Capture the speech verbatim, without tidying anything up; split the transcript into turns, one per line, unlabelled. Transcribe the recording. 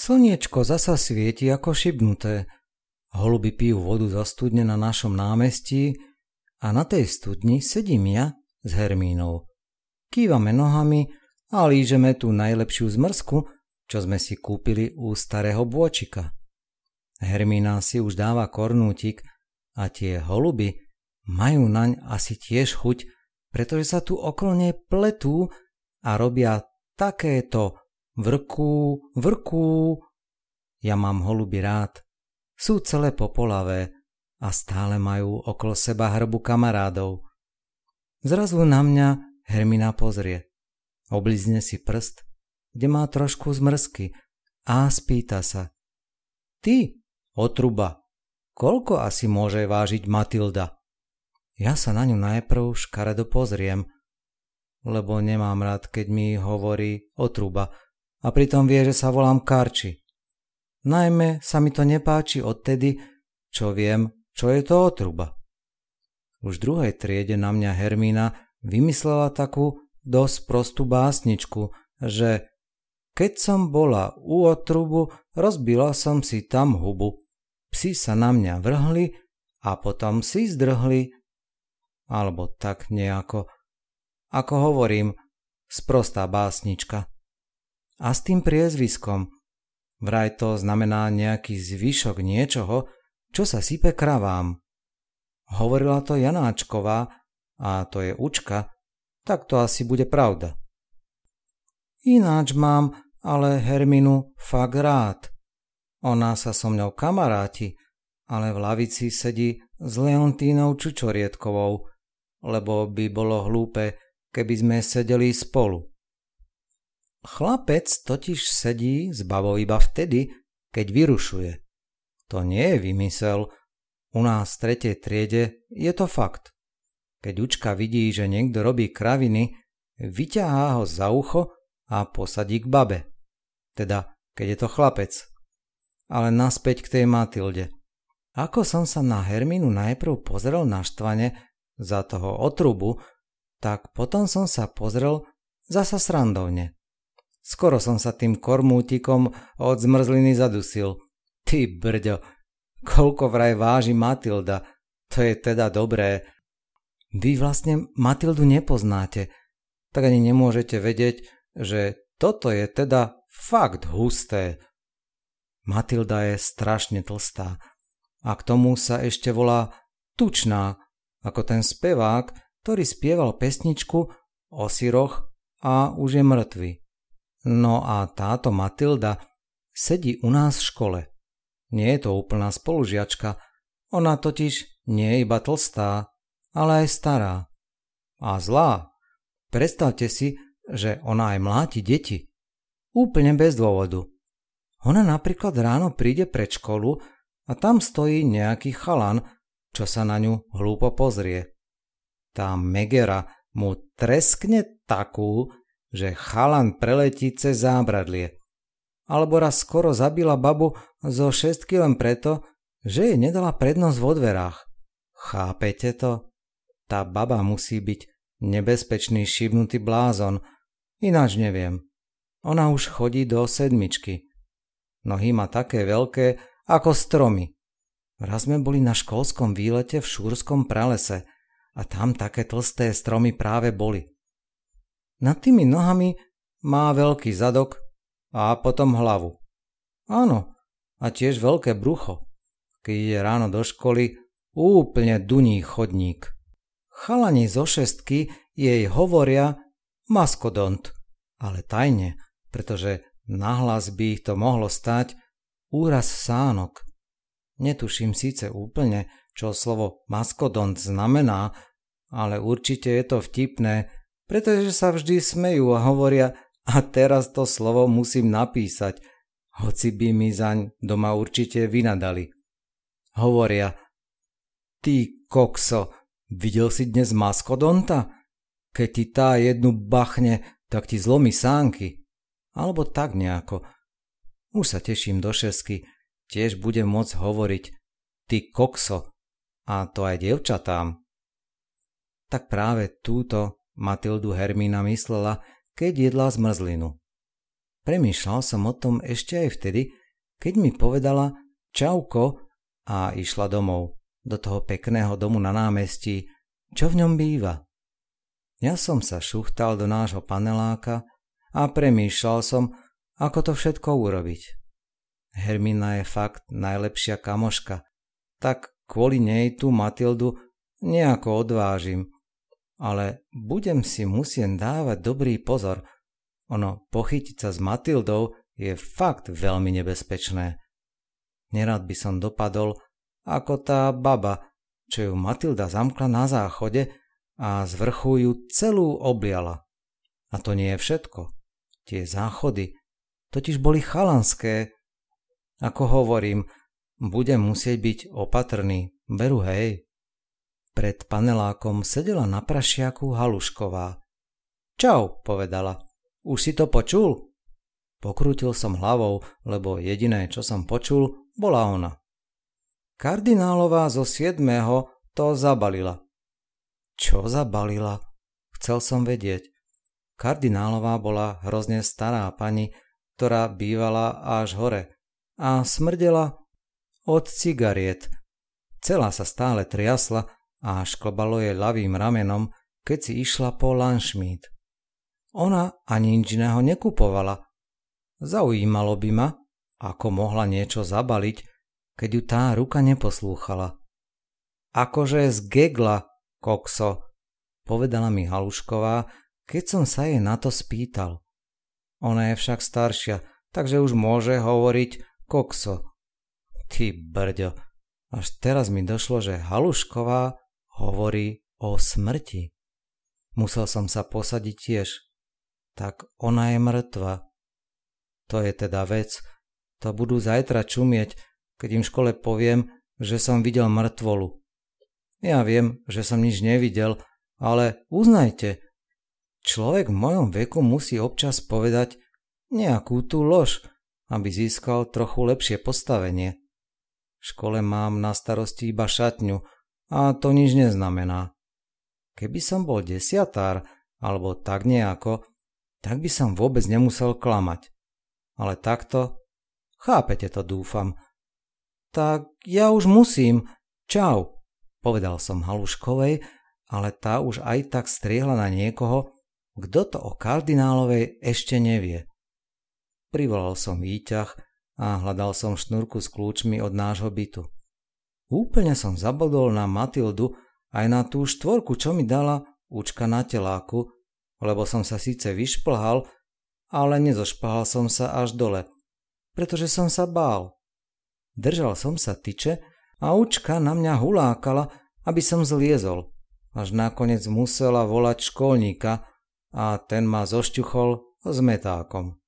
Slniečko zasa svieti ako šibnuté. Holuby pijú vodu zo studne na našom námestí a na tej studni sedím ja s Hermínou. Kývame nohami a lížeme tú najlepšiu zmrzku, čo sme si kúpili u starého bôčika. Hermína si už dáva kornútik a tie holuby majú naň asi tiež chuť, pretože sa tu okolo nej pletú a robia takéto vrkú, vrkú. Ja mám holuby rád. Sú celé popolavé a stále majú okolo seba hrbu kamarádov. Zrazu na mňa Hermína pozrie. Oblizne si prst, kde má trošku zmrzky a spýta sa. Ty, otruba, koľko asi môže vážiť Matilda? Ja sa na ňu najprv škaredo pozriem, lebo nemám rád, keď mi hovorí otruba a pritom vie, že sa volám Karči. Najmä sa mi to nepáči odtedy, čo viem, čo je to otruba. Už v druhej triede na mňa Hermína vymyslela takú dosť prostú básničku, že keď som bola u otrubu, rozbila som si tam hubu. Psi sa na mňa vrhli a potom si zdrhli. Alebo tak nejako. Ako hovorím, sprostá básnička. A s tým priezviskom. Vraj to znamená nejaký zvyšok niečoho, čo sa sype kravám. Hovorila to Janáčková a to je učka, tak to asi bude pravda. Ináč mám ale Herminu fakt rád. Ona sa so mňou kamaráti, ale v lavici sedí s Leontínou Čučoriedkovou, lebo by bolo hlúpe, keby sme sedeli spolu. Chlapec totiž sedí s babou iba vtedy, keď vyrušuje. To nie je vymysel. U nás v tretej triede je to fakt. Keď učka vidí, že niekto robí kraviny, vyťahá ho za ucho a posadí k babe. Teda, keď je to chlapec. Ale naspäť k tej Matilde. Ako som sa na Hermínu najprv pozrel naštvane za toho otrubu, tak potom som sa pozrel zasa srandovne. Skoro som sa tým kormútikom od zmrzliny zadusil. Ty brďo, koľko vraj váži Matilda, to je teda dobré. Vy vlastne Matildu nepoznáte, tak ani nemôžete vedieť, že toto je teda fakt husté. Matilda je strašne tlstá a k tomu sa ešte volá Tučná, ako ten spevák, ktorý spieval pesničku o syroch a už je mŕtvy. No a táto Matilda sedí u nás v škole. Nie je to úplná spolužiačka, ona totiž nie je iba tlstá, ale aj stará. A zlá. Predstavte si, že ona aj mláti deti. Úplne bez dôvodu. Ona napríklad ráno príde pred školu a tam stojí nejaký chalan, čo sa na ňu hlúpo pozrie. Tá Megera mu treskne takú, že chalan preletí cez zábradlie. Alebo raz skoro zabila babu zo šestky len preto, že jej nedala prednosť vo dverách. Chápete to? Tá baba musí byť nebezpečný šibnutý blázon, ináč neviem. Ona už chodí do sedmičky. Nohy má také veľké ako stromy. Raz sme boli na školskom výlete v Šúrskom pralese a tam také tlsté stromy práve boli. Nad tými nohami má veľký zadok a potom hlavu. Áno, a tiež veľké brucho. Keď ide ráno do školy, úplne duní chodník. Chalani zo šestky jej hovoria maskodont, ale tajne, pretože nahlas by ich to mohlo stať úraz sánok. Netuším síce úplne, čo slovo maskodont znamená, ale určite je to vtipné, pretože sa vždy smejú a hovoria, a teraz to slovo musím napísať, hoci by mi zaň doma určite vynadali. Hovoria, ty kokso, videl si dnes maskodonta? Keď ti tá jednu bachne, tak ti zlomí sánky. Alebo tak nejako. Už sa teším do šesky, tiež budem môcť hovoriť, ty kokso, a to aj dievčatám. Tak práve túto Matildu Hermína myslela, keď jedla zmrzlinu. Premýšľal som o tom ešte aj vtedy, keď mi povedala čauko a išla domov, do toho pekného domu na námestí, čo v ňom býva. Ja som sa šuchtal do nášho paneláka a premýšľal som, ako to všetko urobiť. Hermína je fakt najlepšia kamoška, tak kvôli nej tú Matildu nejako odvážim, ale budem si musieť dávať dobrý pozor. Ono, pochytiť sa s Matildou je fakt veľmi nebezpečné. Nerad by som dopadol ako tá baba, čo ju Matilda zamkla na záchode a z vrchu ju celú obliala. A to nie je všetko. Tie záchody totiž boli chalanské. Ako hovorím, budem musieť byť opatrný, veru hej. Pred panelákom sedela na prašiaku Halušková. Čau, povedala. Už si to počul? Pokrútil som hlavou, lebo jediné, čo som počul, bola ona. Kardinálová zo siedmeho to zabalila. Čo zabalila? Chcel som vedieť. Kardinálová bola hrozne stará pani, ktorá bývala až hore a smrdela od cigariet. Celá sa stále triasla a šklbalo jej ľavým ramenom, keď si išla po Lanšmít. Ona ani nič iného nekupovala. Zaujímalo by ma, ako mohla niečo zabaliť, keď ju tá ruka neposlúchala. Akože z gegla, kokso, povedala mi Halušková, keď som sa jej na to spýtal. Ona je však staršia, takže už môže hovoriť kokso. Ty brďo, až teraz mi došlo, že Halušková hovorí o smrti. Musel som sa posadiť tiež. Tak ona je mŕtva. To je teda vec, to budú zajtra čumieť, keď im v škole poviem, že som videl mŕtvolu. Ja viem, že som nič nevidel, ale uznajte, človek v mojom veku musí občas povedať nejakú tú lož, aby získal trochu lepšie postavenie. V škole mám na starosti iba šatňu a to nič neznamená. Keby som bol desiatár, alebo tak nejako, tak by som vôbec nemusel klamať. Ale takto, chápete to, dúfam. Tak ja už musím, čau, povedal som Haluškovej, ale tá už aj tak striehla na niekoho, kto to o kardinálovej ešte nevie. Privolal som výťah a hľadal som šnúrku s kľúčmi od nášho bytu. Úplne som zabodol na Matildu aj na tú štvorku, čo mi dala učka na teláku, lebo som sa síce vyšplhal, ale nezošplhal som sa až dole, pretože som sa bál. Držal som sa tyče a učka na mňa hulákala, aby som zliezol, až nakoniec musela volať školníka a ten ma zošťuchol s metákom.